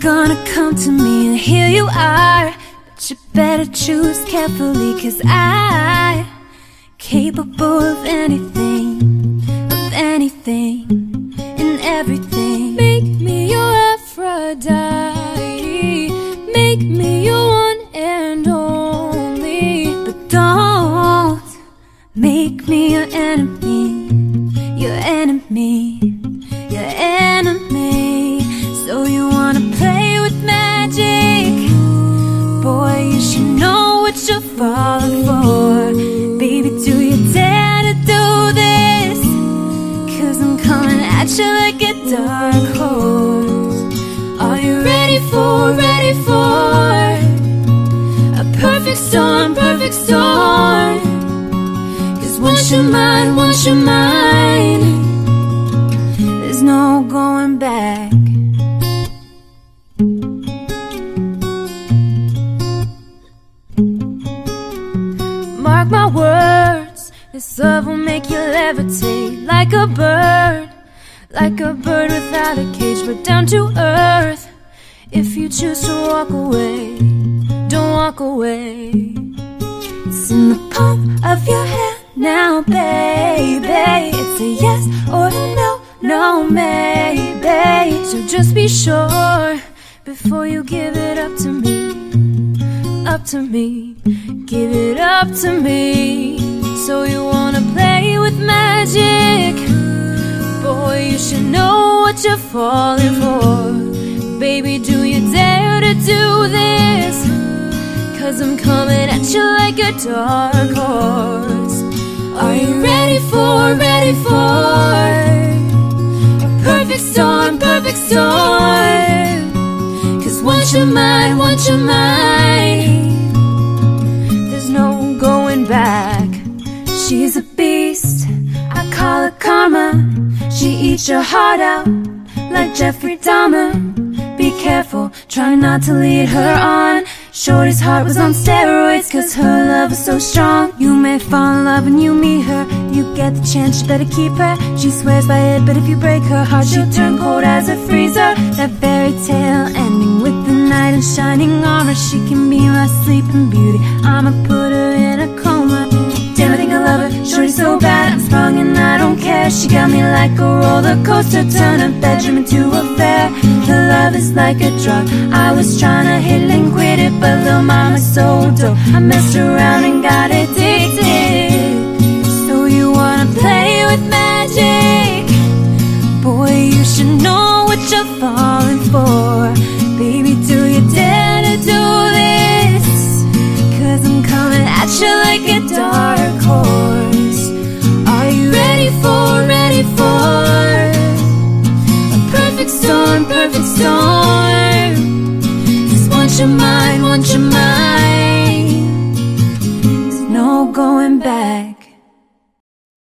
gonna come to me, and here you are. But you better choose carefully, 'cause I'm capable of anything, and everything. Make me your Aphrodite, make me your one and only. But don't make me your enemy, your enemy, your enemy. So you wanna play with magic? Boy, you should know what you're falling for. Baby, do you dare to do this? 'Cause I'm coming at you like a dark horse. Are you ready for a perfect storm, perfect storm? 'Cause once you're mine, there's no going back. Mark my words, this love will make you levitate like a bird, without a cage, but down to earth. If you choose to walk away, don't walk away. It's in the palm of your hand now, baby. It's a yes or a no, no maybe. So just be sure before you give it up to me, up to me. Give it up to me. So you wanna play with magic? Boy, you should know what you're falling for. Baby, do you dare to do this? 'Cause I'm coming at you like a dark horse. Are you ready for a perfect storm, perfect storm? 'Cause once you're mine, there's no going back. She's a beast, I call her karma. She eats your heart out like Jeffrey Dahmer. Be careful, try not to lead her on. Shorty's heart was on steroids, 'cause her love is so strong. You may fall in love when you meet her. You get the chance, you better keep her. She swears by it, but if you break her heart, she'll turn cold as a freezer. That fairy tale ending with the knight in shining armor. She can be my sleeping beauty, I'ma put her in a coma. Damn, I think I love her, shorty's so bad, I'm sprung and I don't care. She got me like a roller coaster, turn a bedroom into a fair. The love is like a drug, I was trying to hit it and quit it, but lil' mama's so dope, I messed around and